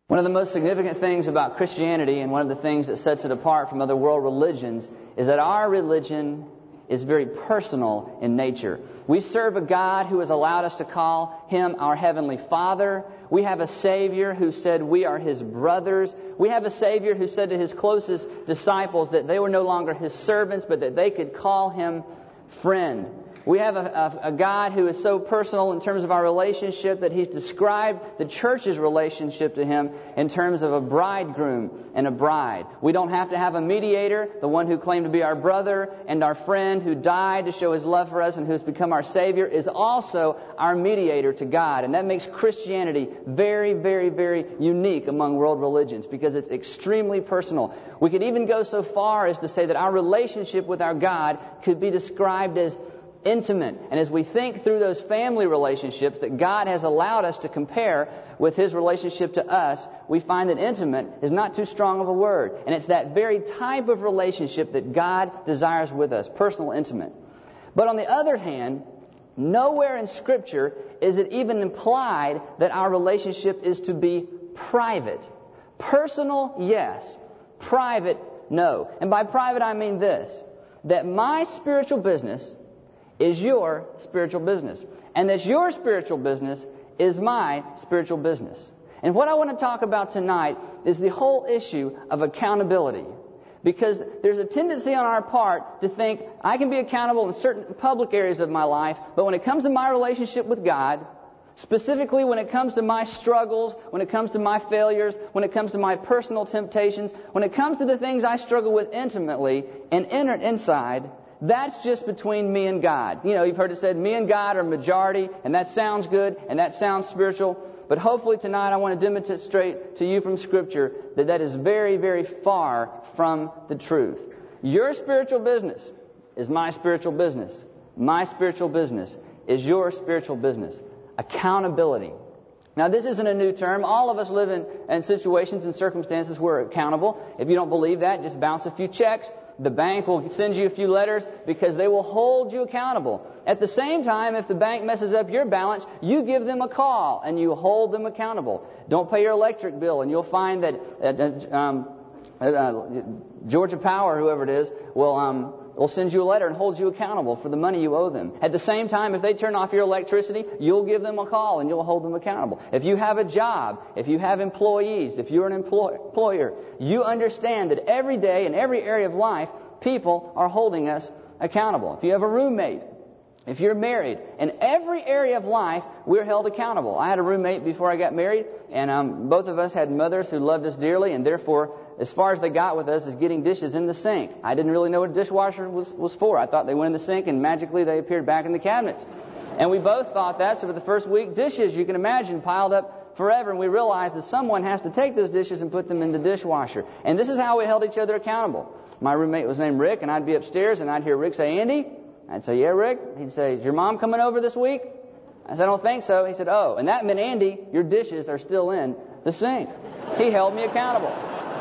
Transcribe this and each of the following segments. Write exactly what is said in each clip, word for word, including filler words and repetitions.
One of the most significant things about Christianity, and one of the things that sets it apart from other world religions, is that our religion is very personal in nature. We serve a God who has allowed us to call Him our Heavenly Father. We have a Savior who said we are His brothers. We have a Savior who said to His closest disciples that they were no longer His servants, but that they could call Him friend. We have a, a, a God who is so personal in terms of our relationship that He's described the church's relationship to Him in terms of a bridegroom and a bride. We don't have to have a mediator. The one who claimed to be our brother and our friend who died to show His love for us and who has become our Savior is also our mediator to God. And that makes Christianity very, very, very unique among world religions because it's extremely personal. We could even go so far as to say that our relationship with our God could be described as intimate. And as we think through those family relationships that God has allowed us to compare with His relationship to us, we find that intimate is not too strong of a word. And it's that very type of relationship that God desires with us, personal, intimate. But on the other hand, nowhere in Scripture is it even implied that our relationship is to be private. Personal, yes. Private, no. And by private I mean this, that my spiritual business is your spiritual business. And that your spiritual business is my spiritual business. And what I want to talk about tonight is the whole issue of accountability. Because there's a tendency on our part to think, I can be accountable in certain public areas of my life, but when it comes to my relationship with God, specifically when it comes to my struggles, when it comes to my failures, when it comes to my personal temptations, when it comes to the things I struggle with intimately and inner inside, that's just between me and God. You know, you've heard it said, me and God are majority, and that sounds good, and that sounds spiritual. But hopefully tonight I want to demonstrate to you from Scripture that that is very, very far from the truth. Your spiritual business is my spiritual business. My spiritual business is your spiritual business. Accountability. Now, this isn't a new term. All of us live in, in situations and circumstances where we're accountable. If you don't believe that, just bounce a few checks. The bank will send you a few letters because they will hold you accountable. At the same time, if the bank messes up your balance, you give them a call and you hold them accountable. Don't pay your electric bill, and you'll find that uh, um, uh, Georgia Power, whoever it is, will um, will send you a letter and hold you accountable for the money you owe them. At the same time, if they turn off your electricity, you'll give them a call and you'll hold them accountable. If you have a job, if you have employees, if you're an employ- employer, you understand that every day in every area of life, people are holding us accountable. If you have a roommate, if you're married, in every area of life, we're held accountable. I had a roommate before I got married, and um, both of us had mothers who loved us dearly, and therefore, as far as they got with us is getting dishes in the sink. I didn't really know what a dishwasher was, was for. I thought they went in the sink and magically they appeared back in the cabinets. And we both thought that, so for the first week, dishes, you can imagine, piled up forever, and we realized that someone has to take those dishes and put them in the dishwasher. And this is how we held each other accountable. My roommate was named Rick, and I'd be upstairs, and I'd hear Rick say, Andy? I'd say, yeah, Rick. He'd say, is your mom coming over this week? I said, I don't think so. He said, oh. And that meant, Andy, your dishes are still in the sink. He held me accountable.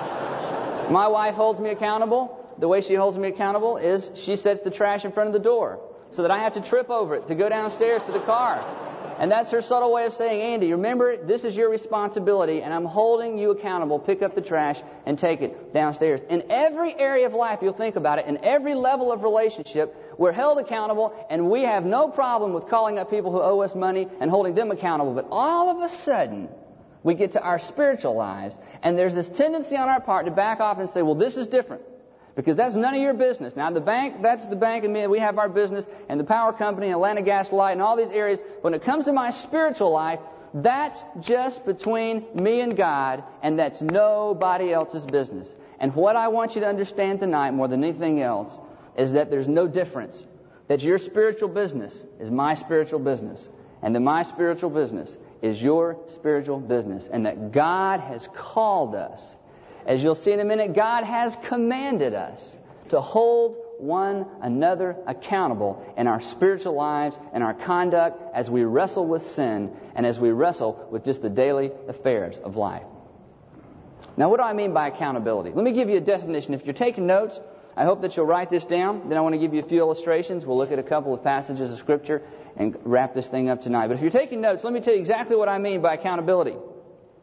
My wife holds me accountable. The way she holds me accountable is she sets the trash in front of the door so that I have to trip over it to go downstairs to the car. And that's her subtle way of saying, Andy, remember, this is your responsibility, and I'm holding you accountable. Pick up the trash and take it downstairs. In every area of life, you'll think about it, in every level of relationship, we're held accountable, and we have no problem with calling up people who owe us money and holding them accountable. But all of a sudden, we get to our spiritual lives, and there's this tendency on our part to back off and say, well, this is different, because that's none of your business. Now, the bank, that's the bank, and we have our business, and the power company, and Atlanta Gas Light, and all these areas. When it comes to my spiritual life, that's just between me and God, and that's nobody else's business. And what I want you to understand tonight, more than anything else, is that there's no difference. That your spiritual business is my spiritual business, and that my spiritual business is your spiritual business, and that God has called us. As you'll see in a minute, God has commanded us to hold one another accountable in our spiritual lives and our conduct as we wrestle with sin and as we wrestle with just the daily affairs of life. Now, what do I mean by accountability? Let me give you a definition. If you're taking notes, I hope that you'll write this down. Then I want to give you a few illustrations. We'll look at a couple of passages of Scripture and wrap this thing up tonight. But if you're taking notes, let me tell you exactly what I mean by accountability.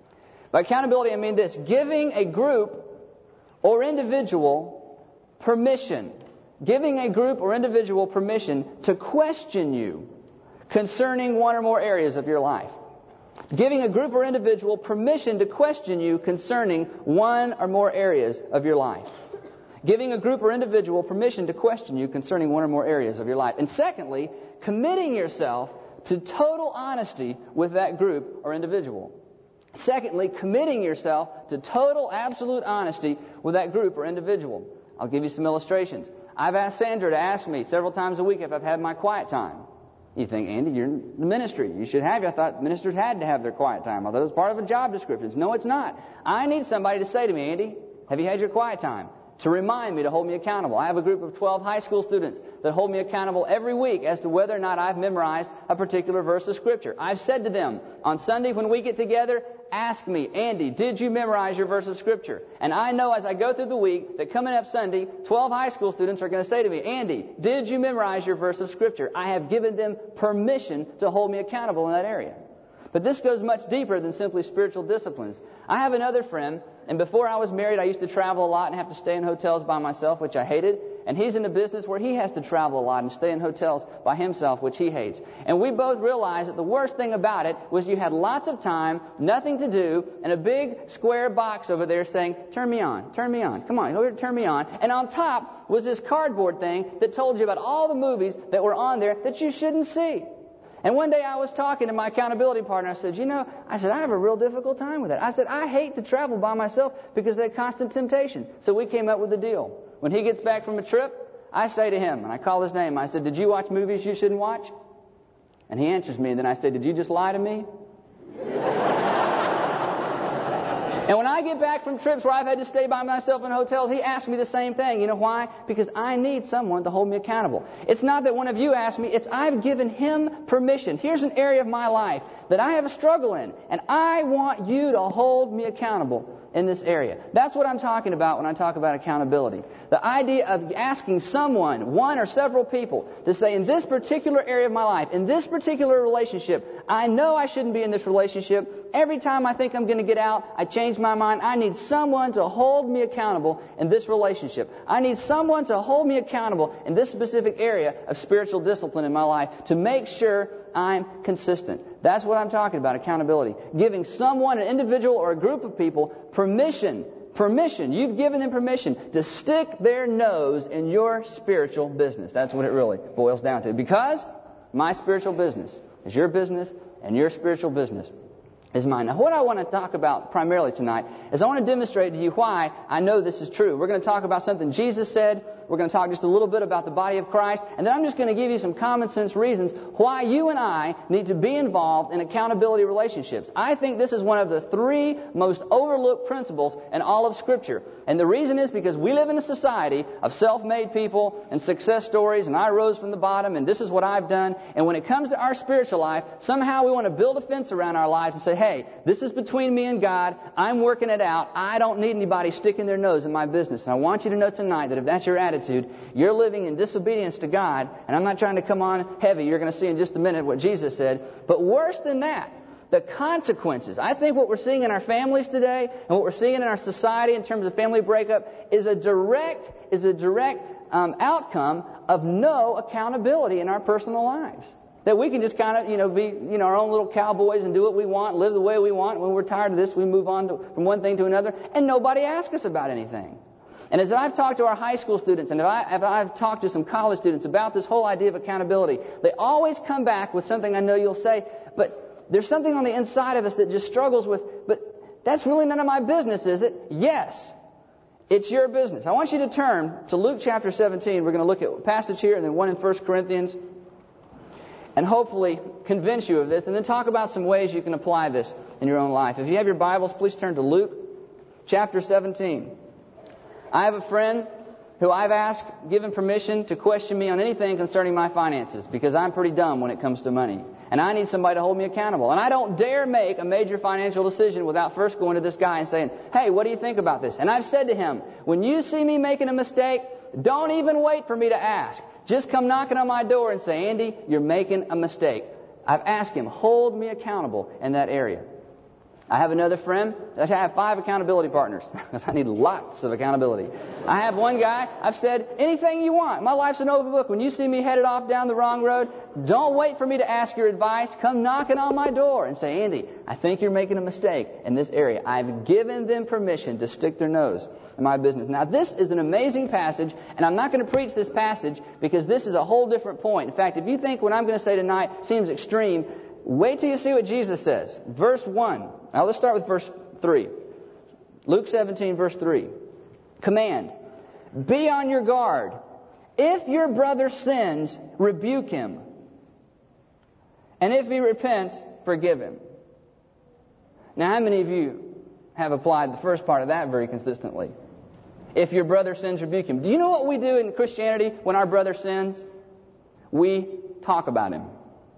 By accountability, I mean this: giving a group or individual permission. Giving a group or individual permission to question you concerning one or more areas of your life. Giving a group or individual permission to question you concerning one or more areas of your life. Giving a group or individual permission to question you concerning one or more areas of your life. And secondly, committing yourself to total honesty with that group or individual. Secondly, committing yourself to total, absolute honesty with that group or individual. I'll give you some illustrations. I've asked Sandra to ask me several times a week if I've had my quiet time. You think, Andy, you're in the ministry. You should have. I thought ministers had to have their quiet time. I thought it was part of a job description. No, it's not. I need somebody to say to me, Andy, have you had your quiet time? To remind me, to hold me accountable. I have a group of twelve high school students that hold me accountable every week as to whether or not I've memorized a particular verse of Scripture. I've said to them, on Sunday when we get together, ask me, Andy, did you memorize your verse of Scripture? And I know as I go through the week that coming up Sunday, twelve high school students are going to say to me, Andy, did you memorize your verse of Scripture? I have given them permission to hold me accountable in that area. But this goes much deeper than simply spiritual disciplines. I have another friend, and before I was married, I used to travel a lot and have to stay in hotels by myself, which I hated. And he's in a business where he has to travel a lot and stay in hotels by himself, which he hates. And we both realized that the worst thing about it was you had lots of time, nothing to do, and a big square box over there saying, turn me on, turn me on, come on, over here, turn me on. And on top was this cardboard thing that told you about all the movies that were on there that you shouldn't see. And one day I was talking to my accountability partner. I said, you know, I said, I have a real difficult time with that. I said, I hate to travel by myself because of that constant temptation. So we came up with a deal. When he gets back from a trip, I say to him, and I call his name, I said, did you watch movies you shouldn't watch? And he answers me, and then I say, did you just lie to me? And when I get back from trips where I've had to stay by myself in hotels, he asks me the same thing. You know why? Because I need someone to hold me accountable. It's not that one of you asked me. It's I've given him permission. Here's an area of my life that I have a struggle in, and I want you to hold me accountable in this area. That's what I'm talking about when I talk about accountability. The idea of asking someone, one or several people, to say, in this particular area of my life, in this particular relationship, I know I shouldn't be in this relationship. Every time I think I'm going to get out, I change my mind. I need someone to hold me accountable in this relationship. I need someone to hold me accountable in this specific area of spiritual discipline in my life to make sure I'm consistent. That's what I'm talking about, accountability. Giving someone, an individual or a group of people, permission, permission, you've given them permission to stick their nose in your spiritual business. That's what it really boils down to. Because my spiritual business is your business and your spiritual business is mine. Now, what I want to talk about primarily tonight is I want to demonstrate to you why I know this is true. We're going to talk about something Jesus said. We're going to talk just a little bit about the body of Christ. And then I'm just going to give you some common sense reasons why you and I need to be involved in accountability relationships. I think this is one of the three most overlooked principles in all of Scripture. And the reason is because we live in a society of self-made people and success stories, and I rose from the bottom, and this is what I've done. And when it comes to our spiritual life, somehow we want to build a fence around our lives and say, hey, this is between me and God. I'm working it out. I don't need anybody sticking their nose in my business. And I want you to know tonight that if that's your attitude, you're living in disobedience to God. And I'm not trying to come on heavy. You're going to see in just a minute what Jesus said. But worse than that, the consequences. I think what we're seeing in our families today and what we're seeing in our society in terms of family breakup is a direct, is a direct um, outcome of no accountability in our personal lives. That we can just kind of, you know, be, you know, our own little cowboys and do what we want, live the way we want. When we're tired of this, we move on to, from one thing to another, and nobody asks us about anything. And as I've talked to our high school students, and if, I, if I've talked to some college students about this whole idea of accountability, they always come back with something I know you'll say, but there's something on the inside of us that just struggles with, but that's really none of my business, is it? Yes. It's your business. I want you to turn to Luke chapter seventeen. We're going to look at a passage here and then one in First Corinthians. And hopefully convince you of this, and then talk about some ways you can apply this in your own life. If you have your Bibles, please turn to Luke chapter seventeen. I have a friend who I've asked, given permission to question me on anything concerning my finances, because I'm pretty dumb when it comes to money. And I need somebody to hold me accountable. And I don't dare make a major financial decision without first going to this guy and saying, hey, what do you think about this? And I've said to him, when you see me making a mistake, don't even wait for me to ask. Just come knocking on my door and say, Andy, you're making a mistake. I've asked him, hold me accountable in that area. I have another friend. I have five accountability partners because I need lots of accountability. I have one guy. I've said, anything you want. My life's an open book. When you see me headed off down the wrong road, don't wait for me to ask your advice. Come knocking on my door and say, Andy, I think you're making a mistake in this area. I've given them permission to stick their nose in my business. Now, this is an amazing passage, and I'm not going to preach this passage because this is a whole different point. In fact, if you think what I'm going to say tonight seems extreme, wait till you see what Jesus says. Verse one. Now let's start with verse three. Luke seventeen, verse three. Command. Be on your guard. If your brother sins, rebuke him. And if he repents, forgive him. Now, how many of you have applied the first part of that very consistently? If your brother sins, rebuke him. Do you know what we do in Christianity when our brother sins? We talk about him.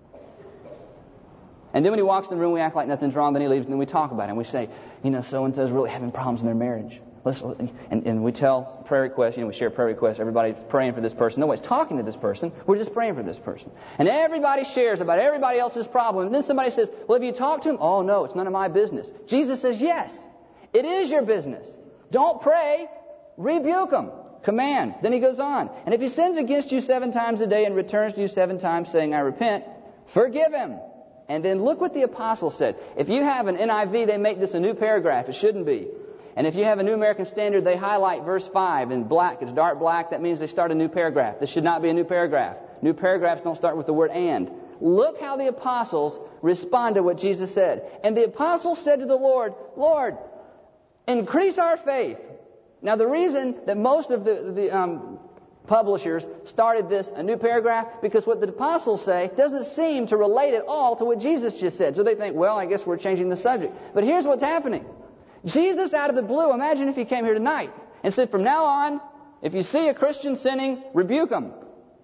And then when he walks in the room, we act like nothing's wrong. Then he leaves, and then we talk about him. We say, you know, so-and-so's really having problems in their marriage. Let's, and, and we tell prayer requests. You know, we share prayer requests. Everybody's praying for this person. Nobody's talking to this person. We're just praying for this person. And everybody shares about everybody else's problem. And then somebody says, well, have you talked to him? Oh, no, it's none of my business. Jesus says, yes, it is your business. Don't pray. Rebuke him. Command. Then he goes on. And if he sins against you seven times a day and returns to you seven times saying, I repent, forgive him. And then look what the apostle said. If you have an N I V, they make this a new paragraph. It shouldn't be. And if you have a New American Standard, they highlight verse five in black. It's dark black. That means they start a new paragraph. This should not be a new paragraph. New paragraphs don't start with the word and. Look how the apostles respond to what Jesus said. And the apostles said to the Lord, Lord, increase our faith. Now, the reason that most of the, the um, publishers started this, a new paragraph, because what the apostles say doesn't seem to relate at all to what Jesus just said. So they think, well, I guess we're changing the subject. But here's what's happening. Jesus, out of the blue, imagine if he came here tonight and said, from now on, if you see a Christian sinning, rebuke them.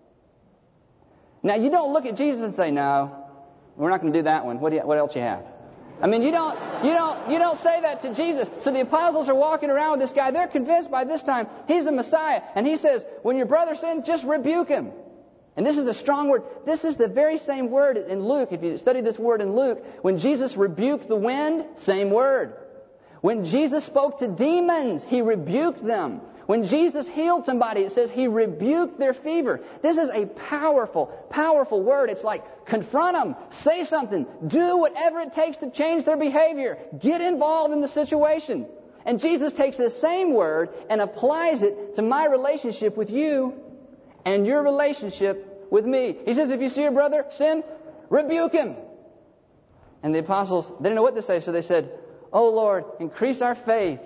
Now, you don't look at Jesus and say, no, we're not going to do that one. What, do you, what else you have? I mean, you don't, you don't, you don't say that to Jesus. So the apostles are walking around with this guy. They're convinced by this time he's the Messiah. And he says, when your brother sins, just rebuke him. And this is a strong word. This is the very same word in Luke. If you study this word in Luke, when Jesus rebuked the wind, same word. When Jesus spoke to demons, he rebuked them. When Jesus healed somebody, it says he rebuked their fever. This is a powerful, powerful word. It's like confront them, say something, do whatever it takes to change their behavior. Get involved in the situation. And Jesus takes this same word and applies it to my relationship with you and your relationship with me. He says, if you see your brother sin, rebuke him. And the apostles, they didn't know what to say, so they said, oh Lord, increase our faith.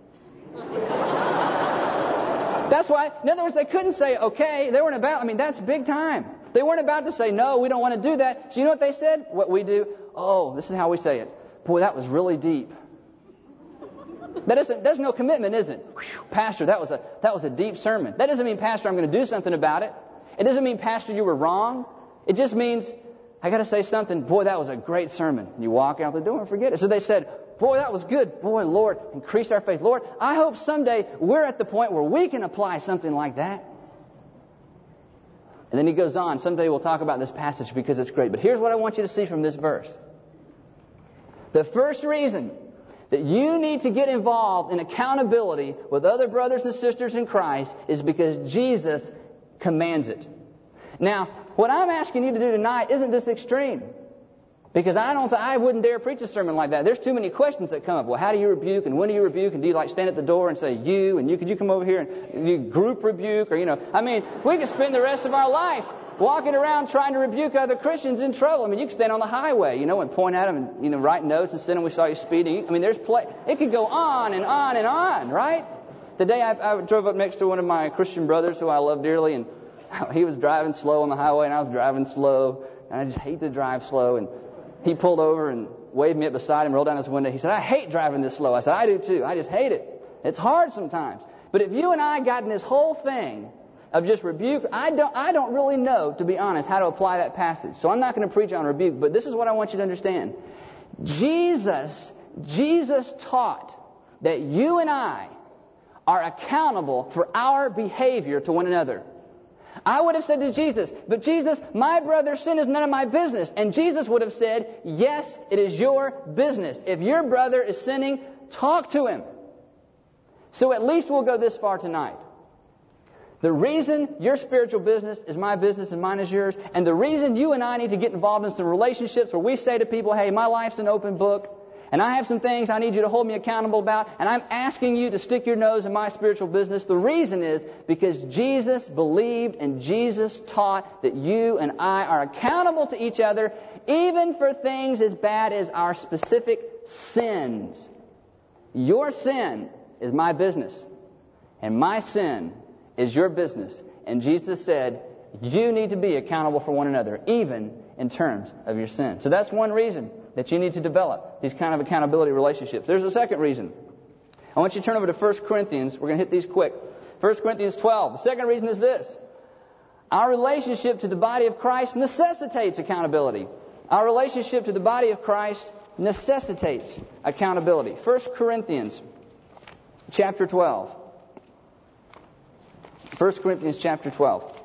That's why, in other words, they couldn't say, okay, they weren't about, I mean, that's big time. They weren't about to say, no, we don't want to do that. So you know what they said? What we do? Oh, this is how we say it. Boy, that was really deep. That isn't, there's no commitment, is it? Whew, Pastor, that was a, that was a deep sermon. That doesn't mean, Pastor, I'm going to do something about it. It doesn't mean, Pastor, you were wrong. It just means, I got to say something. Boy, that was a great sermon. And you walk out the door and forget it. So they said, boy, that was good. Boy, Lord, increase our faith. Lord, I hope someday we're at the point where we can apply something like that. And then he goes on. Someday we'll talk about this passage because it's great. But here's what I want you to see from this verse. The first reason that you need to get involved in accountability with other brothers and sisters in Christ is because Jesus commands it. Now, what I'm asking you to do tonight isn't this extreme. Because I don't, th- I wouldn't dare preach a sermon like that. There's too many questions that come up. Well, how do you rebuke, and when do you rebuke, and do you like stand at the door and say you, and you could you come over here and you group rebuke, or you know, I mean, we could spend the rest of our life walking around trying to rebuke other Christians in trouble. I mean, you could stand on the highway, you know, and point at them and you know write notes and send them we saw you speeding. I mean, there's play. It could go on and on and on, right? The day I, I drove up next to one of my Christian brothers who I love dearly, and he was driving slow on the highway, and I was driving slow, and I just hate to drive slow, and he pulled over and waved me up beside him, rolled down his window. He said, I hate driving this slow. I said, I do too. I just hate it. It's hard sometimes. But if you and I got in this whole thing of just rebuke, I don't, I don't really know, to be honest, how to apply that passage. So I'm not going to preach on rebuke, but this is what I want you to understand. Jesus, Jesus taught that you and I are accountable for our behavior to one another. I would have said to Jesus, but Jesus, my brother's sin is none of my business. And Jesus would have said, yes, it is your business. If your brother is sinning, talk to him. So at least we'll go this far tonight. The reason your spiritual business is my business and mine is yours, and the reason you and I need to get involved in some relationships where we say to people, hey, my life's an open book, and I have some things I need you to hold me accountable about, and I'm asking you to stick your nose in my spiritual business. The reason is because Jesus believed and Jesus taught that you and I are accountable to each other, even for things as bad as our specific sins. Your sin is my business, and my sin is your business. And Jesus said, you need to be accountable for one another, even in terms of your sin. So that's one reason that you need to develop these kind of accountability relationships. There's a second reason. I want you to turn over to First Corinthians. We're going to hit these quick. First Corinthians twelve. The second reason is this. Our relationship to the body of Christ necessitates accountability. Our relationship to the body of Christ necessitates accountability. First Corinthians chapter twelve. First Corinthians chapter twelve.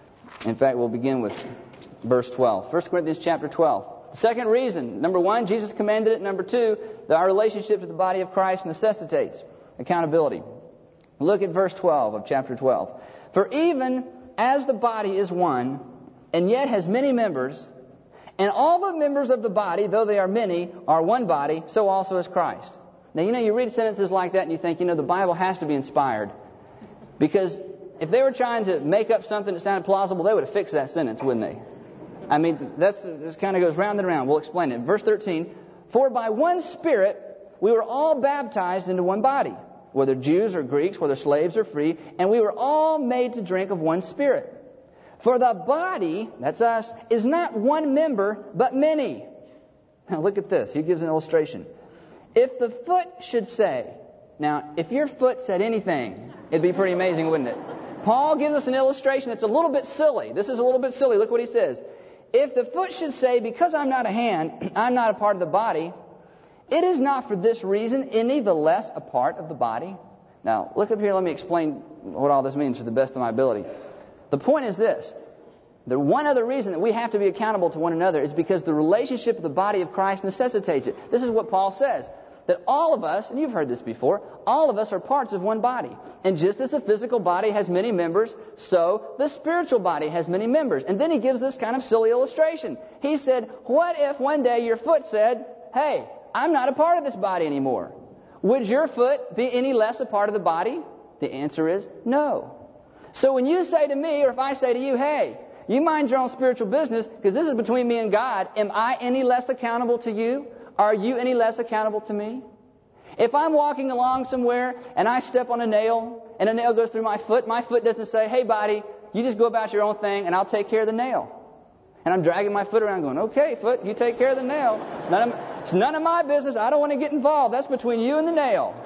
In fact, we'll begin with verse twelve. First Corinthians chapter twelve. The second reason, number one, Jesus commanded it. Number two, that our relationship to the body of Christ necessitates accountability. Look at verse twelve of chapter twelve. For even as the body is one, and yet has many members, and all the members of the body, though they are many, are one body, so also is Christ. Now, you know, you read sentences like that and you think, you know, the Bible has to be inspired. Because if they were trying to make up something that sounded plausible, they would have fixed that sentence, wouldn't they? I mean, that's this kind of goes round and round. We'll explain it. Verse thirteen, for by one Spirit we were all baptized into one body, whether Jews or Greeks, whether slaves or free, and we were all made to drink of one Spirit. For the body, that's us, is not one member, but many. Now look at this. He gives an illustration. If the foot should say, now, if your foot said anything, it'd be pretty amazing, wouldn't it? Paul gives us an illustration that's a little bit silly. This is a little bit silly. Look what he says. If the foot should say, because I'm not a hand, I'm not a part of the body, it is not for this reason any the less a part of the body. Now, look up here. Let me explain what all this means to the best of my ability. The point is this. The one other reason that we have to be accountable to one another is because the relationship of the body of Christ necessitates it. This is what Paul says. That all of us, and you've heard this before, all of us are parts of one body. And just as the physical body has many members, so the spiritual body has many members. And then he gives this kind of silly illustration. He said, what if one day your foot said, hey, I'm not a part of this body anymore? Would your foot be any less a part of the body? The answer is no. So when you say to me, or if I say to you, hey, you mind your own spiritual business, because this is between me and God, am I any less accountable to you? Are you any less accountable to me? If I'm walking along somewhere and I step on a nail and a nail goes through my foot, my foot doesn't say, hey, body, you just go about your own thing and I'll take care of the nail. And I'm dragging my foot around going, okay, foot, you take care of the nail. None of, it's none of my business. I don't want to get involved. That's between you and the nail.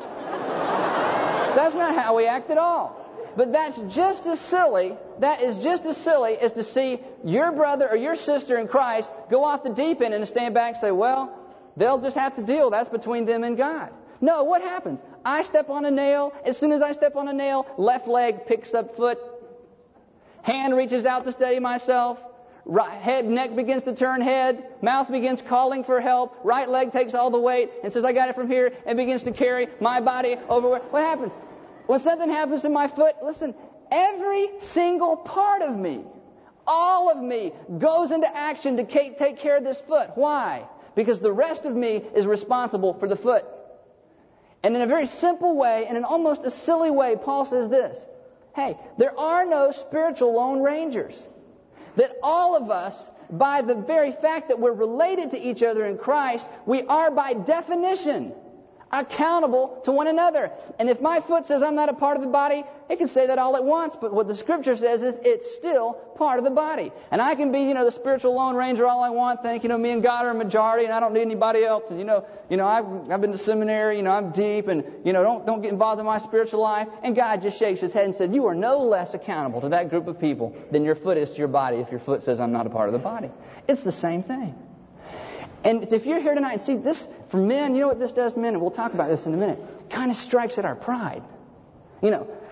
That's not how we act at all. But that's just as silly, that is just as silly as to see your brother or your sister in Christ go off the deep end and stand back and say, well, they'll just have to deal. That's between them and God. No, what happens? I step on a nail. As soon as I step on a nail, left leg picks up foot. Hand reaches out to steady myself. Right, head, neck begins to turn head. Mouth begins calling for help. Right leg takes all the weight and says, I got it from here, and begins to carry my body over. What happens? When something happens to my foot, listen, every single part of me, all of me, goes into action to take care of this foot. Why? Because the rest of me is responsible for the foot. And in a very simple way, and in almost a silly way, Paul says this. Hey, there are no spiritual lone rangers. That all of us, by the very fact that we're related to each other in Christ, we are by definition accountable to one another. And if my foot says I'm not a part of the body, it can say that all it wants, but what the Scripture says is it's still part of the body. And I can be, you know, the spiritual lone ranger all I want, think, you know, me and God are a majority and I don't need anybody else. And, you know, you know, I've, I've been to seminary, you know, I'm deep and, you know, don't, don't get involved in my spiritual life. And God just shakes his head and said, you are no less accountable to that group of people than your foot is to your body if your foot says I'm not a part of the body. It's the same thing. And if you're here tonight and see this, for men, you know what this does, men, and we'll talk about this in a minute, kind of strikes at our pride. You know,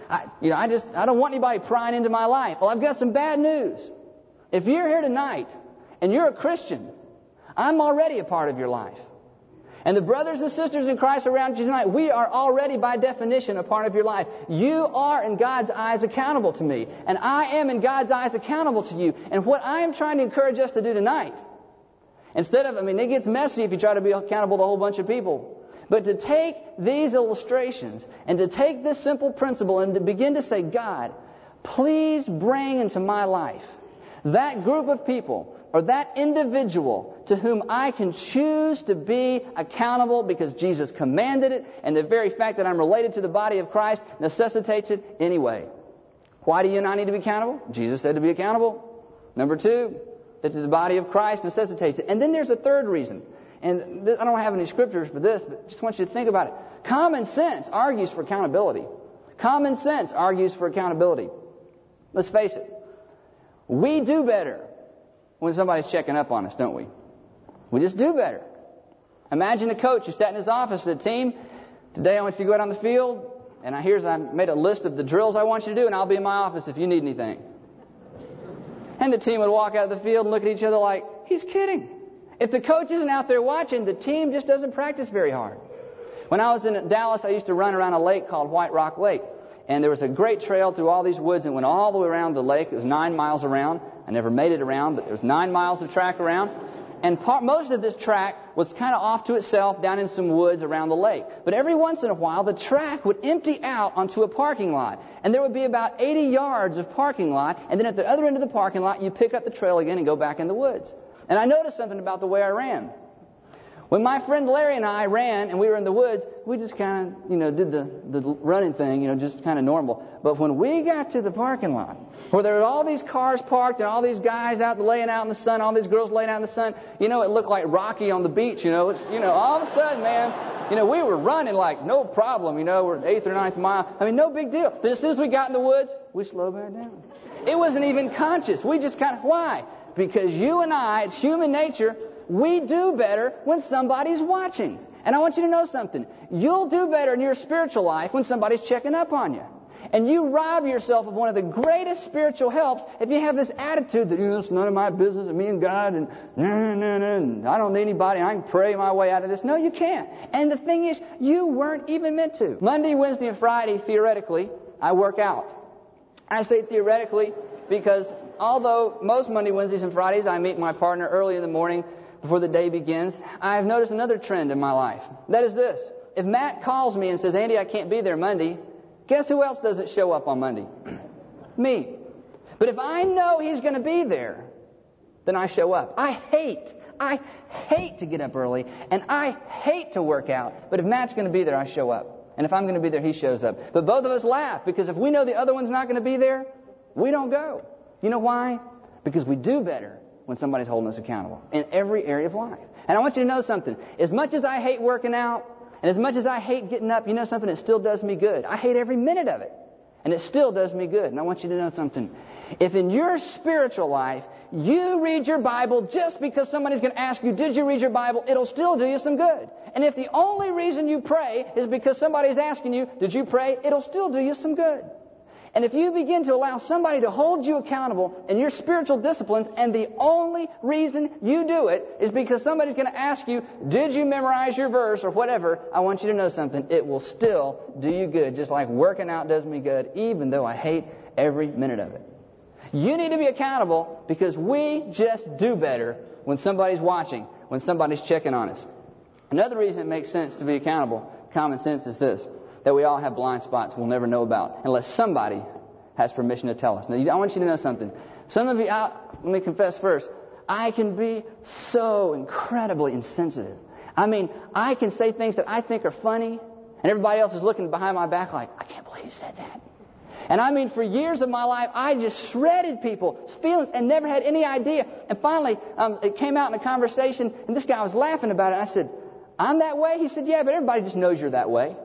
I, you know, I just, I don't want anybody prying into my life. Well, I've got some bad news. If you're here tonight and you're a Christian, I'm already a part of your life. And the brothers and sisters in Christ around you tonight, we are already by definition a part of your life. You are in God's eyes accountable to me. And I am in God's eyes accountable to you. And what I am trying to encourage us to do tonight, instead of, I mean, it gets messy if you try to be accountable to a whole bunch of people. But to take these illustrations and to take this simple principle and to begin to say, God, please bring into my life that group of people or that individual to whom I can choose to be accountable because Jesus commanded it, and the very fact that I'm related to the body of Christ necessitates it anyway. Why do you and I need to be accountable? Jesus said to be accountable. Number two, that the body of Christ necessitates it. And then there's a third reason. And this, I don't have any scriptures for this, but just want you to think about it. Common sense argues for accountability. Common sense argues for accountability. Let's face it. We do better when somebody's checking up on us, don't we? We just do better. Imagine a coach who sat in his office with a team. Today I want you to go out on the field, and I here's I made a list of the drills I want you to do, and I'll be in my office if you need anything. And the team would walk out of the field and look at each other like, he's kidding. If the coach isn't out there watching, the team just doesn't practice very hard. When I was in Dallas, I used to run around a lake called White Rock Lake. And there was a great trail through all these woods and went all the way around the lake. It was nine miles around. I never made it around, but there was nine miles of track around. And part, most of this track was kind of off to itself down in some woods around the lake. But every once in a while, the track would empty out onto a parking lot. And there would be about eighty yards of parking lot. And then at the other end of the parking lot, you pick up the trail again and go back in the woods. And I noticed something about the way I ran. When my friend Larry and I ran and we were in the woods, we just kind of, you know, did the, the running thing, you know, just kind of normal. But when we got to the parking lot, where there were all these cars parked and all these guys out laying out in the sun, all these girls laying out in the sun, you know, it looked like Rocky on the beach, you know. It's, you know, all of a sudden, man, you know, we were running like no problem, you know, we're the eighth or ninth mile. I mean, no big deal. But as soon as we got in the woods, we slowed back down. It wasn't even conscious. We just kind of, why? Because you and I, it's human nature, we do better when somebody's watching. And I want you to know something. You'll do better in your spiritual life when somebody's checking up on you. And you rob yourself of one of the greatest spiritual helps if you have this attitude that, you know, it's none of my business, and me and God, and nah, nah, nah, nah, I don't need anybody, I can pray my way out of this. No, you can't. And the thing is, you weren't even meant to. Monday, Wednesday, and Friday, theoretically, I work out. I say theoretically because although most Monday, Wednesdays, and Fridays I meet my partner early in the morning before the day begins, I've noticed another trend in my life. That is this. If Matt calls me and says, Andy, I can't be there Monday, guess who else doesn't show up on Monday? Me. But if I know he's going to be there, then I show up. I hate, I hate to get up early, and I hate to work out. But if Matt's going to be there, I show up. And if I'm going to be there, he shows up. But both of us laugh, because if we know the other one's not going to be there, we don't go. You know why? Because we do better when somebody's holding us accountable in every area of life. And I want you to know something. As much as I hate working out, and as much as I hate getting up, you know something? It still does me good. I hate every minute of it. And it still does me good. And I want you to know something. If in your spiritual life, you read your Bible just because somebody's going to ask you, did you read your Bible? It'll still do you some good. And if the only reason you pray is because somebody's asking you, did you pray? It'll still do you some good. And if you begin to allow somebody to hold you accountable in your spiritual disciplines, and the only reason you do it is because somebody's going to ask you, did you memorize your verse or whatever, I want you to know something. It will still do you good, just like working out does me good, even though I hate every minute of it. You need to be accountable because we just do better when somebody's watching, when somebody's checking on us. Another reason it makes sense to be accountable, common sense, is this. That we all have blind spots we'll never know about unless somebody has permission to tell us. Now, I want you to know something. Some of you, I, let me confess first, I can be so incredibly insensitive. I mean, I can say things that I think are funny, and everybody else is looking behind my back like, I can't believe you said that. And I mean, for years of my life, I just shredded people's feelings and never had any idea. And finally, um, it came out in a conversation, and this guy was laughing about it. I said, I'm that way? He said, yeah, but everybody just knows you're that way.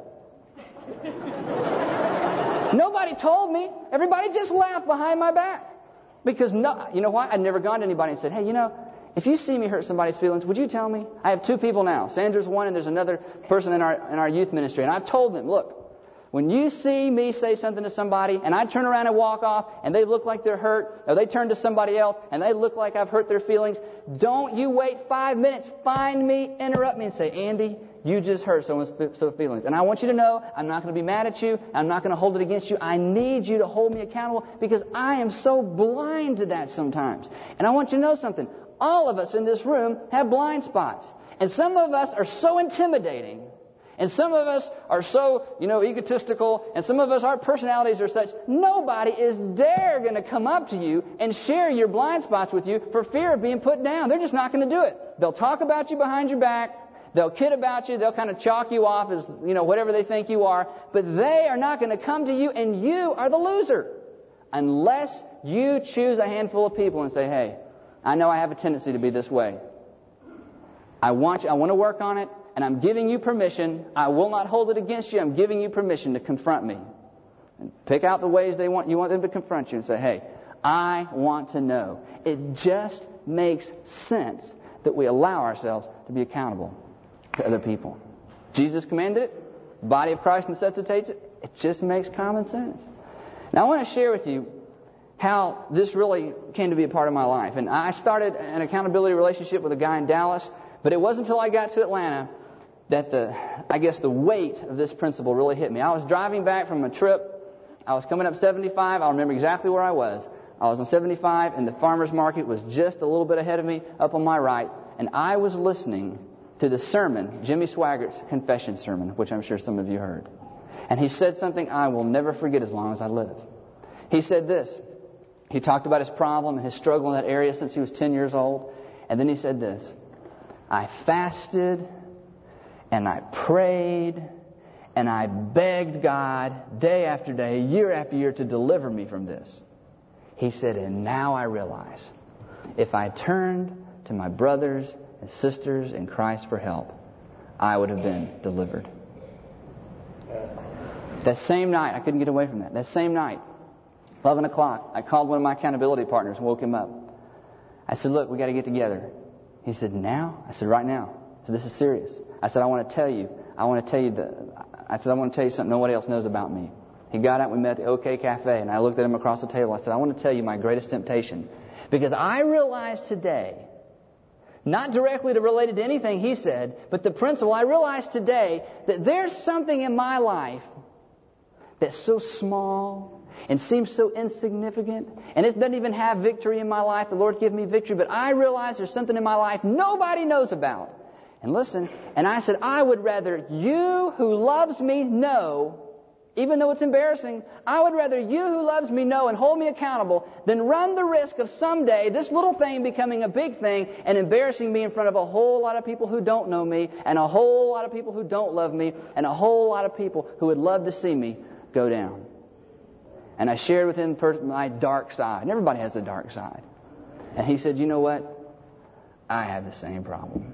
Nobody told me. Everybody just laughed behind my back. Because, no, you know why? I'd never gone to anybody and said, hey, you know, if you see me hurt somebody's feelings, would you tell me? I have two people now. Sandra's one, and there's another person in our in our youth ministry. And I've told them, look, When you see me say something to somebody and I turn around and walk off and they look like they're hurt, or they turn to somebody else and they look like I've hurt their feelings, don't you wait five minutes. Find me, interrupt me and say, Andy, you just hurt someone's feelings. And I want you to know I'm not going to be mad at you. I'm not going to hold it against you. I need you to hold me accountable because I am so blind to that sometimes. And I want you to know something. All of us in this room have blind spots. And some of us are so intimidating. And some of us are so, you know, egotistical, and some of us, our personalities are such, nobody is dare going to come up to you and share your blind spots with you for fear of being put down. They're just not going to do it. They'll talk about you behind your back. They'll kid about you. They'll kind of chalk you off as, you know, whatever they think you are. But they are not going to come to you, and you are the loser. Unless you choose a handful of people and say, hey, I know I have a tendency to be this way. I want you, I want to work on it. And I'm giving you permission. I will not hold it against you. I'm giving you permission to confront me. And pick out the ways they want you want them to confront you and say, hey, I want to know. It just makes sense that we allow ourselves to be accountable to other people. Jesus commanded it. The body of Christ necessitates it. It just makes common sense. Now I want to share with you how this really came to be a part of my life. And I started an accountability relationship with a guy in Dallas, but it wasn't until I got to Atlanta that the, I guess the weight of this principle really hit me. I was driving back from a trip. I was coming up seventy-five. I'll remember exactly where I was. I was on seventy-five, and the farmer's market was just a little bit ahead of me, up on my right. And I was listening to the sermon, Jimmy Swaggart's confession sermon, which I'm sure some of you heard. And he said something I will never forget as long as I live. He said this. He talked about his problem and his struggle in that area since he was ten years old. And then he said this. I fasted and I prayed and I begged God day after day, year after year to deliver me from this. He said, and now I realize if I turned to my brothers and sisters in Christ for help, I would have been delivered. That same night, I couldn't get away from that. That same night, eleven o'clock, I called one of my accountability partners and woke him up. I said, look, we got to get together. He said, now? I said, right now. So this is serious. I said, I want to tell you. I want to tell you the. I said, I want to tell you something nobody else knows about me. He got out. We met at the OK Cafe, and I looked at him across the table. I said, I want to tell you my greatest temptation, because I realize today, not directly related to anything he said, but the principle. I realize today that there's something in my life that's so small and seems so insignificant, and it doesn't even have victory in my life. The Lord give me victory, but I realize there's something in my life nobody knows about. And listen, and I said, I would rather you who loves me know, even though it's embarrassing, I would rather you who loves me know and hold me accountable than run the risk of someday this little thing becoming a big thing and embarrassing me in front of a whole lot of people who don't know me, and a whole lot of people who don't love me, and a whole lot of people who would love to see me go down. And I shared with him my dark side. And everybody has a dark side. And he said, you know what? I have the same problem.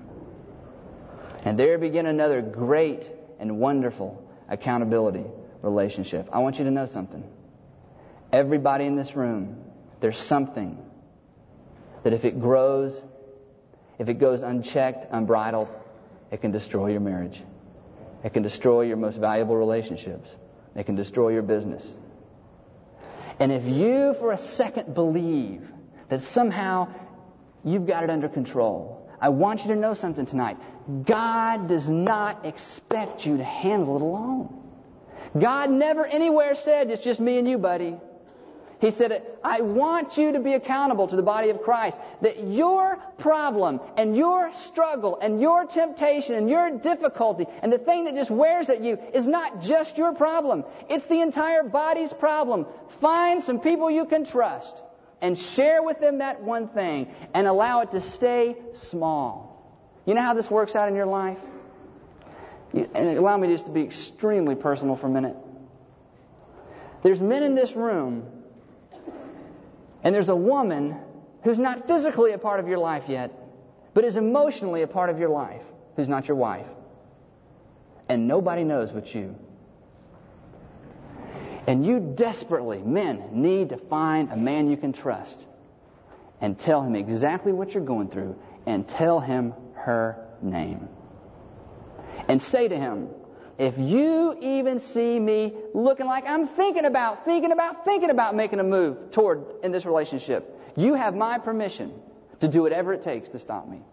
And there began another great and wonderful accountability relationship. I want you to know something. Everybody in this room, there's something that if it grows, if it goes unchecked, unbridled, it can destroy your marriage. It can destroy your most valuable relationships. It can destroy your business. And if you for a second believe that somehow you've got it under control, I want you to know something tonight. God does not expect you to handle it alone. God never anywhere said, it's just me and you, buddy. He said, I want you to be accountable to the body of Christ. That your problem and your struggle and your temptation and your difficulty and the thing that just wears at you is not just your problem. It's the entire body's problem. Find some people you can trust and share with them that one thing and allow it to stay small. You know how this works out in your life? And allow me just to be extremely personal for a minute. There's men in this room, and there's a woman who's not physically a part of your life yet, but is emotionally a part of your life, who's not your wife. And nobody knows but you. And you desperately, men, need to find a man you can trust and tell him exactly what you're going through and tell him her name. And say to him, if you even see me looking like I'm thinking about, thinking about, thinking about making a move toward in this relationship, you have my permission to do whatever it takes to stop me.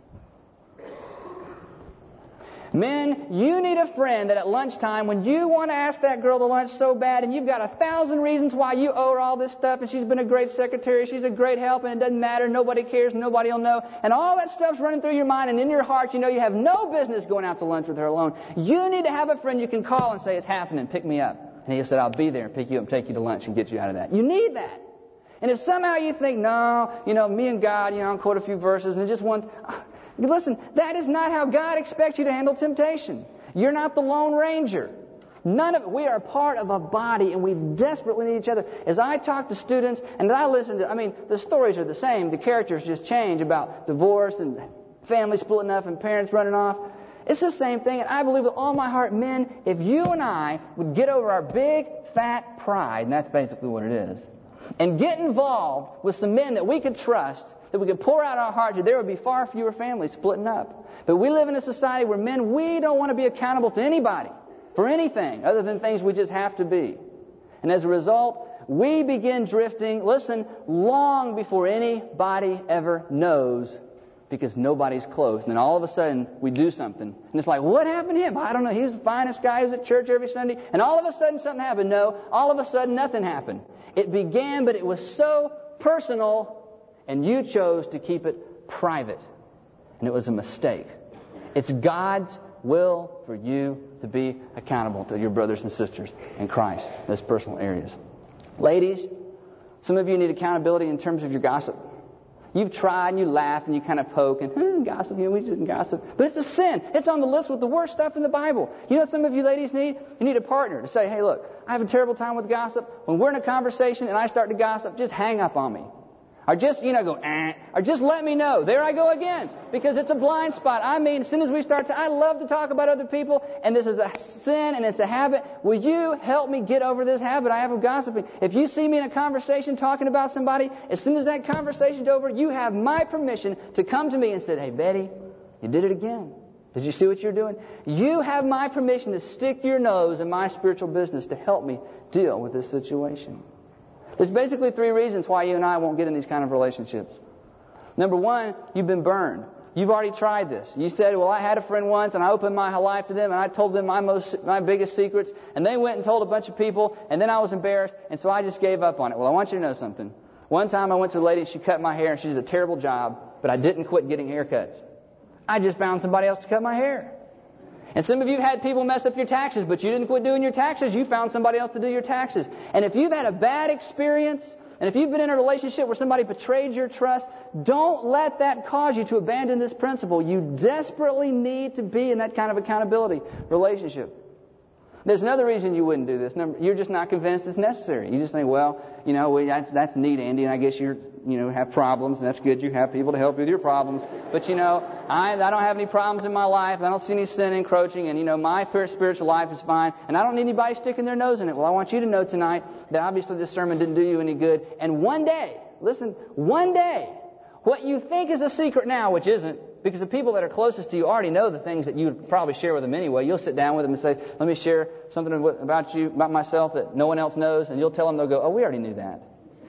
Men, you need a friend that at lunchtime, when you want to ask that girl to lunch so bad and you've got a thousand reasons why you owe her all this stuff and she's been a great secretary, she's a great help and it doesn't matter, nobody cares, nobody will know, and all that stuff's running through your mind and in your heart you know you have no business going out to lunch with her alone. You need to have a friend you can call and say, it's happening, pick me up. And he'll say, I'll be there and pick you up and take you to lunch and get you out of that. You need that. And if somehow you think, no, you know, me and God, you know, I'll quote a few verses and just one... Listen, that is not how God expects you to handle temptation. You're not the Lone Ranger. None of it. We are part of a body and we desperately need each other. As I talk to students and I listen to, I mean, the stories are the same. The characters just change about divorce and family splitting up and parents running off. It's the same thing. And I believe with all my heart, men, if you and I would get over our big, fat pride, and that's basically what it is, and get involved with some men that we could trust, that we could pour out our heart to, there would be far fewer families splitting up. But we live in a society where men, we don't want to be accountable to anybody for anything other than things we just have to be. And as a result, we begin drifting, listen, long before anybody ever knows, because nobody's close. And then all of a sudden, we do something. And it's like, what happened to him? I don't know. He's the finest guy who's at church every Sunday. And all of a sudden, something happened. No, all of a sudden, nothing happened. It began, but it was so personal, and you chose to keep it private. And it was a mistake. It's God's will for you to be accountable to your brothers and sisters in Christ in those personal areas. Ladies, some of you need accountability in terms of your gossip. You've tried and you laugh and you kind of poke and hmm, gossip, you know, we just gossip. But it's a sin. It's on the list with the worst stuff in the Bible. You know what some of you ladies need? You need a partner to say, hey, look, I have a terrible time with gossip. When we're in a conversation and I start to gossip, just hang up on me. Or just, you know, go, eh. Or just let me know. There I go again. Because it's a blind spot. I mean, as soon as we start to, I love to talk about other people, and this is a sin and it's a habit. Will you help me get over this habit I have of gossiping? If you see me in a conversation talking about somebody, as soon as that conversation's over, you have my permission to come to me and say, hey, Betty, you did it again. Did you see what you're doing? You have my permission to stick your nose in my spiritual business to help me deal with this situation. There's basically three reasons why you and I won't get in these kind of relationships. Number one, you've been burned. You've already tried this. You said, well, I had a friend once and I opened my life to them and I told them my most, my biggest secrets, and they went and told a bunch of people, and then I was embarrassed, and so I just gave up on it. Well, I want you to know something. One time I went to a lady, she cut my hair and she did a terrible job, but I didn't quit getting haircuts. I just found somebody else to cut my hair. And some of you had people mess up your taxes, but you didn't quit doing your taxes. You found somebody else to do your taxes. And if you've had a bad experience, and if you've been in a relationship where somebody betrayed your trust, don't let that cause you to abandon this principle. You desperately need to be in that kind of accountability relationship. There's another reason you wouldn't do this. Number, you're just not convinced it's necessary. You just think, well, you know, well, that's, that's neat, Andy, and I guess you're, you know, have problems, and that's good. You have people to help you with your problems. But, you know, I, I don't have any problems in my life. I don't see any sin encroaching, and, you know, my spiritual life is fine, and I don't need anybody sticking their nose in it. Well, I want you to know tonight that obviously this sermon didn't do you any good. And one day, listen, one day, what you think is a secret now, which isn't, because the people that are closest to you already know the things that you would probably share with them anyway. You'll sit down with them and say, let me share something about you, about myself that no one else knows. And you'll tell them, they'll go, oh, we already knew that.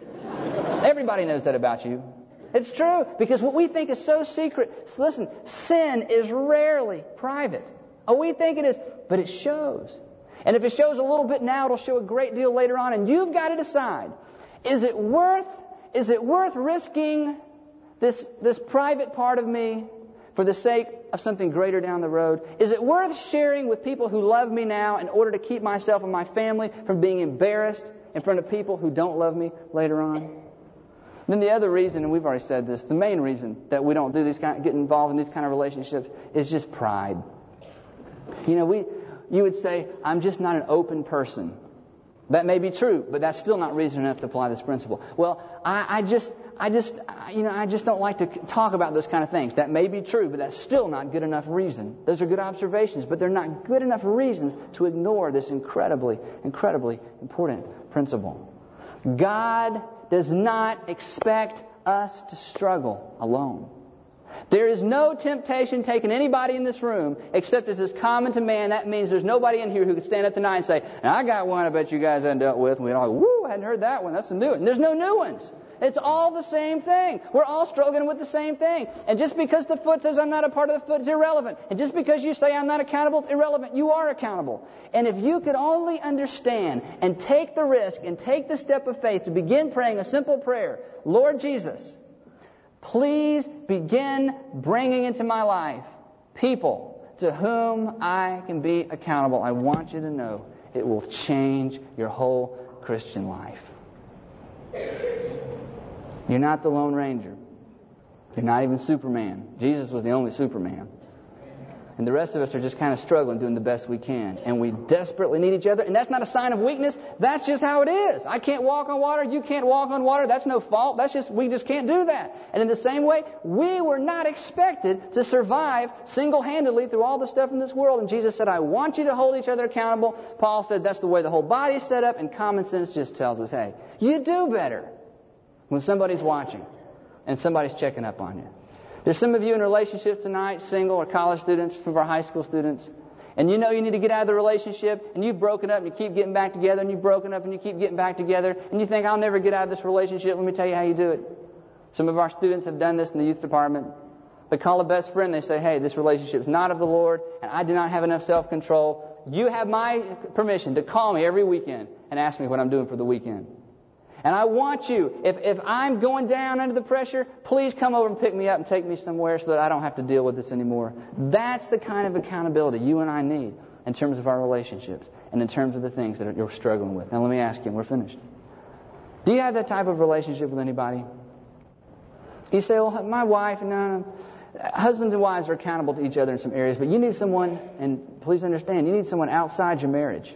Everybody knows that about you. It's true, because what we think is so secret. Listen, sin is rarely private. Oh, we think it is, but it shows. And if it shows a little bit now, it'll show a great deal later on. And you've got to decide, is it worth, is it worth risking this, this private part of me for the sake of something greater down the road? Is it worth sharing with people who love me now in order to keep myself and my family from being embarrassed in front of people who don't love me later on? Then the other reason, and we've already said this, the main reason that we don't do these kind, get involved in these kind of relationships is just pride. You know, we, you would say, I'm just not an open person. That may be true, but that's still not reason enough to apply this principle. Well, I, I just, I just, you know, I just don't like to talk about those kind of things. That may be true, but that's still not good enough reason. Those are good observations, but they're not good enough reasons to ignore this incredibly, incredibly important principle. God does not expect us to struggle alone. There is no temptation taking anybody in this room except as is common to man. That means there's nobody in here who could stand up tonight and say, now I got one I bet you guys haven't dealt with. And we'd all go, woo, I hadn't heard that one. That's a new one. And there's no new ones. It's all the same thing. We're all struggling with the same thing. And just because the foot says I'm not a part of the foot is irrelevant. And just because you say I'm not accountable, it's irrelevant. You are accountable. And if you could only understand and take the risk and take the step of faith to begin praying a simple prayer, Lord Jesus, please begin bringing into my life people to whom I can be accountable. I want you to know it will change your whole Christian life. You're not the Lone Ranger. You're not even Superman. Jesus was the only Superman. And the rest of us are just kind of struggling, doing the best we can. And we desperately need each other. And that's not a sign of weakness. That's just how it is. I can't walk on water. You can't walk on water. That's no fault. That's just, we just can't do that. And in the same way, we were not expected to survive single-handedly through all the stuff in this world. And Jesus said, I want you to hold each other accountable. Paul said that's the way the whole body's set up. And common sense just tells us, hey, you do better when somebody's watching and somebody's checking up on you. There's some of you in relationships tonight, single or college students, some of our high school students, and you know you need to get out of the relationship, and you've broken up and you keep getting back together, and you've broken up and you keep getting back together, and you think, I'll never get out of this relationship. Let me tell you how you do it. Some of our students have done this in the youth department. They call a best friend. They say, hey, this relationship is not of the Lord, and I do not have enough self-control. You have my permission to call me every weekend and ask me what I'm doing for the weekend. And I want you, if, if I'm going down under the pressure, please come over and pick me up and take me somewhere so that I don't have to deal with this anymore. That's the kind of accountability you and I need in terms of our relationships and in terms of the things that you're struggling with. Now let me ask you, and we're finished. Do you have that type of relationship with anybody? You say, well, my wife, no, no. Husbands and wives are accountable to each other in some areas, but you need someone, and please understand, you need someone outside your marriage.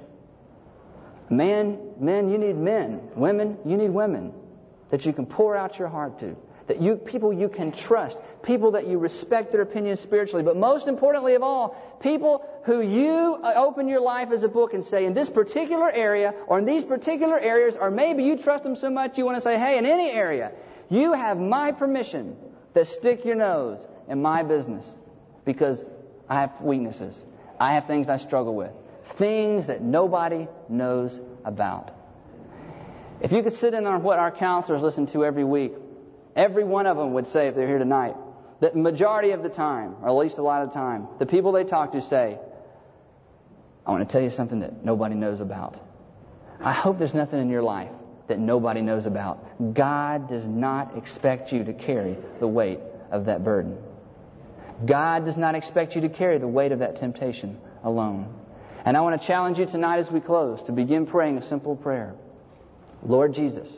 Man, men, you need men. Women, you need women that you can pour out your heart to. That you, people you can trust. People that you respect their opinions spiritually. But most importantly of all, people who you open your life as a book and say, in this particular area, or in these particular areas, or maybe you trust them so much you want to say, hey, in any area, you have my permission to stick your nose in my business. Because I have weaknesses. I have things I struggle with. Things that nobody knows about. If you could sit in on what our counselors listen to every week, every one of them would say, if they're here tonight, that the majority of the time, or at least a lot of the time, the people they talk to say, I want to tell you something that nobody knows about. I hope there's nothing in your life that nobody knows about. God does not expect you to carry the weight of that burden. God does not expect you to carry the weight of that temptation alone. And I want to challenge you tonight as we close to begin praying a simple prayer. Lord Jesus,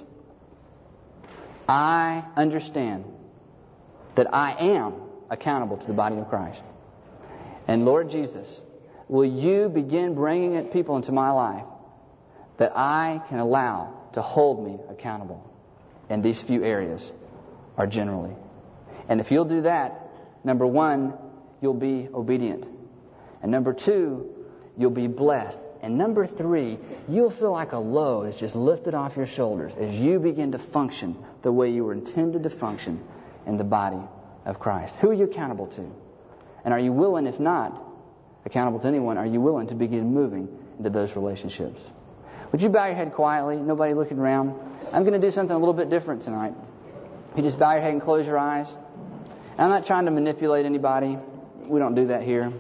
I understand that I am accountable to the body of Christ. And Lord Jesus, will you begin bringing it people into my life that I can allow to hold me accountable in these few areas or generally. And if you'll do that, number one, you'll be obedient. And number two, you'll be blessed. And number three, you'll feel like a load is just lifted off your shoulders as you begin to function the way you were intended to function in the body of Christ. Who are you accountable to? And are you willing, if not accountable to anyone, are you willing to begin moving into those relationships? Would you bow your head quietly, nobody looking around? I'm going to do something a little bit different tonight. You just bow your head and close your eyes. And I'm not trying to manipulate anybody. We don't do that here.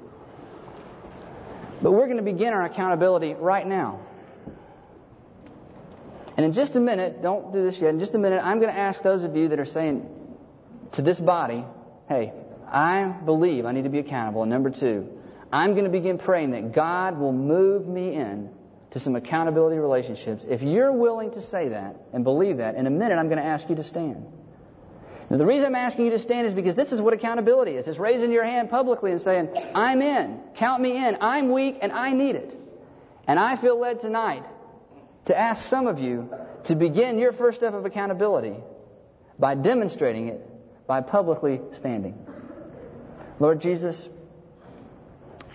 But we're going to begin our accountability right now. And in just a minute, don't do this yet, in just a minute, I'm going to ask those of you that are saying to this body, hey, I believe I need to be accountable. And number two, I'm going to begin praying that God will move me in to some accountability relationships. If you're willing to say that and believe that, in a minute I'm going to ask you to stand. Now, the reason I'm asking you to stand is because this is what accountability is. It's raising your hand publicly and saying, I'm in. Count me in. I'm weak and I need it. And I feel led tonight to ask some of you to begin your first step of accountability by demonstrating it by publicly standing. Lord Jesus,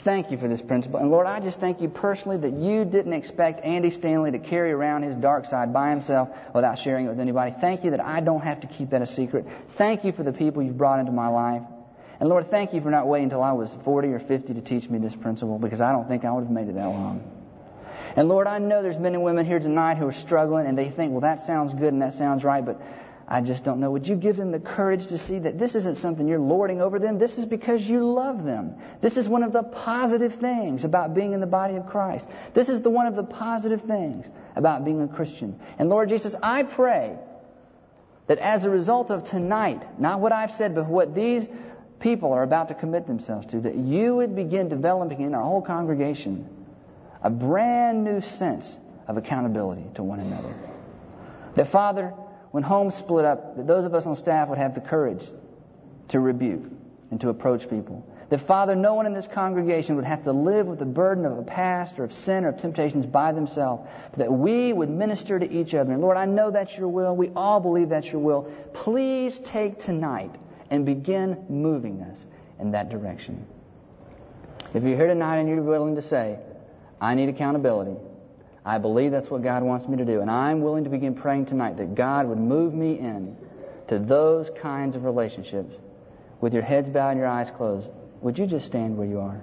Thank you for this principle. And Lord, I just thank you personally that you didn't expect Andy Stanley to carry around his dark side by himself without sharing it with anybody. Thank you that I don't have to keep that a secret. Thank you for the people you've brought into my life. And Lord, thank you for not waiting until I was forty or fifty to teach me this principle, because I don't think I would have made it that long. And Lord, I know there's men and women here tonight who are struggling and they think, well, that sounds good and that sounds right, but I just don't know. Would you give them the courage to see that this isn't something you're lording over them? This is because you love them. This is one of the positive things about being in the body of Christ. This is the one of the positive things about being a Christian. And Lord Jesus, I pray that as a result of tonight, not what I've said, but what these people are about to commit themselves to, that you would begin developing in our whole congregation a brand new sense of accountability to one another. That, Father, when homes split up, that those of us on staff would have the courage to rebuke and to approach people. That, Father, no one in this congregation would have to live with the burden of a past or of sin or of temptations by themselves. But that we would minister to each other. And Lord, I know that's your will. We all believe that's your will. Please take tonight and begin moving us in that direction. If you're here tonight and you're willing to say, I need accountability, I believe that's what God wants me to do, and I'm willing to begin praying tonight that God would move me in to those kinds of relationships. With your heads bowed and your eyes closed, would you just stand where you are?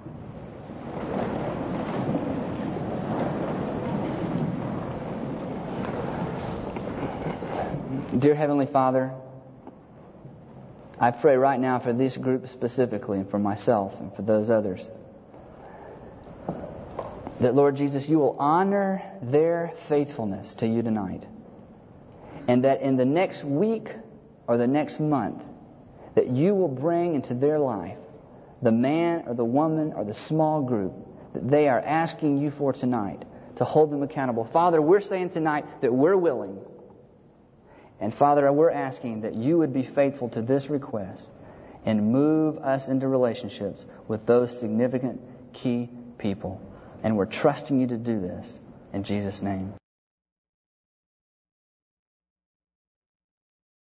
Dear Heavenly Father, I pray right now for this group specifically, and for myself and for those others, that, Lord Jesus, you will honor their faithfulness to you tonight. And that in the next week or the next month, that you will bring into their life the man or the woman or the small group that they are asking you for tonight to hold them accountable. Father, we're saying tonight that we're willing. And Father, we're asking that you would be faithful to this request and move us into relationships with those significant key people. And we're trusting you to do this in Jesus' name.